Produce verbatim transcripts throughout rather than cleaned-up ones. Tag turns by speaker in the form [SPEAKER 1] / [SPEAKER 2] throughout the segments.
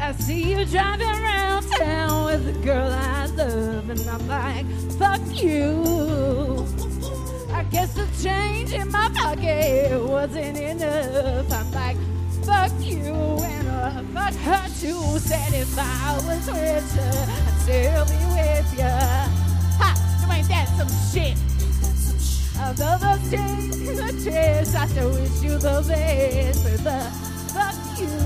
[SPEAKER 1] I see you driving around town with the girl I love, and I'm like, fuck you. I guess the change in my pocket wasn't enough. I'm like, fuck you, and uh, fuck her too. Said if I was richer, I'd still be with ya. Ha! You ain't that some shit? Although those things in the chest, I still wish you the best. But the fuck you.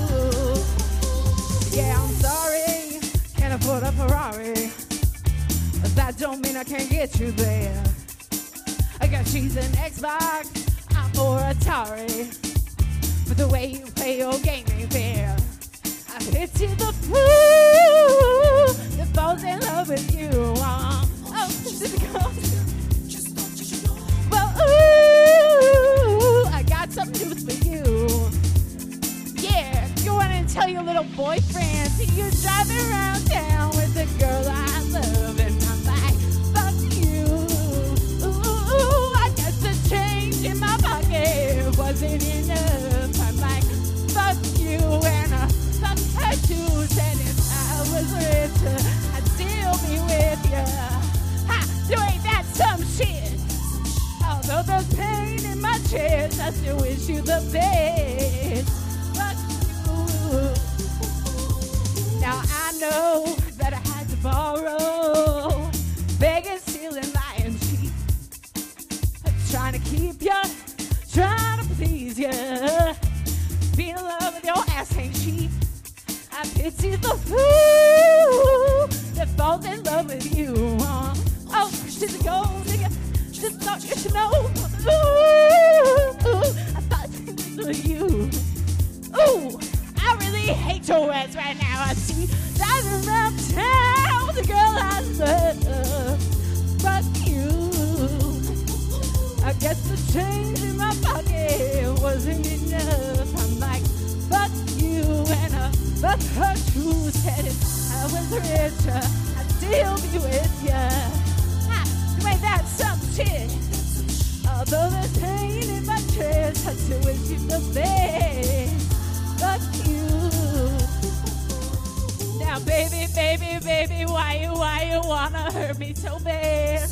[SPEAKER 1] Yeah, I'm sorry, can't afford a Ferrari, but that don't mean I can't get you there. I guess she's an Xbox, I'm more Atari, but the way you play your game ain't fair. I pity the fool that falls in love with you. Uh, oh, this is a well, ooh, I got some news for you. Yeah, go on and tell your little boyfriend. See you driving around town with the girl I love, and I'm like, fuck you. Ooh, I guess the change in my pocket wasn't enough. I'm like, fuck you, and uh, fuck her too. Said if I was richer, I'd still be with ya. Ha! You ain't that some shit? Although there's pain in my chest, I still wish you the best. Fuck you. Now I know that I had to borrow, begging, stealing, lying, cheat, trying to keep ya, trying to please ya. Being in love with your ass ain't cheap. I pity the fool that falls in love with you. Uh, oh, she's a gold digger. Just thought you should know. Ooh, ooh, I thought it was you. Ooh, I really hate your ass right now. I see driving around town with the girl I love. Fuck you. I guess the change in my pocket wasn't enough. I'm like, fuck you, and uh, fuck her too. Said if I was richer, I'd still be with ya. Ain't that some shit? Although there's pain in my chest, I still wish you the best. Fuck you. Now, baby, baby, baby, why you, why you wanna hurt me so bad?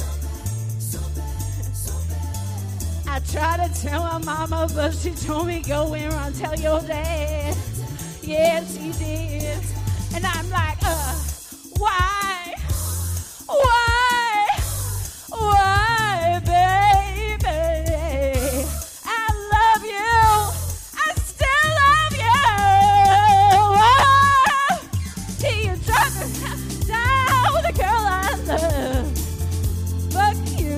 [SPEAKER 1] I tried to tell my mama, but she told me go and run, tell your dad. Yeah, she did. And I'm like, uh, why? Why? Why, baby? I love you. I still love you. Oh, see you driving down with a girl I love. Fuck you.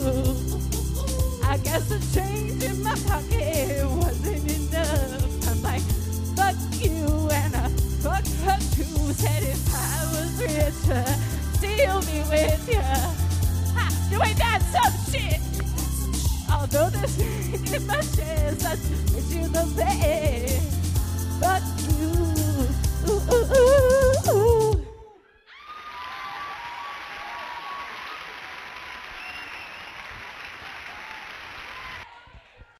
[SPEAKER 1] I guess the change in my pocket wasn't enough. I'm like, fuck you, and I fuck her too. Said if I was richer, still be with ya. You ain't that some shit. Although there's pain in my chest, I wish you the best. Fuck you. Ooh, ooh, ooh.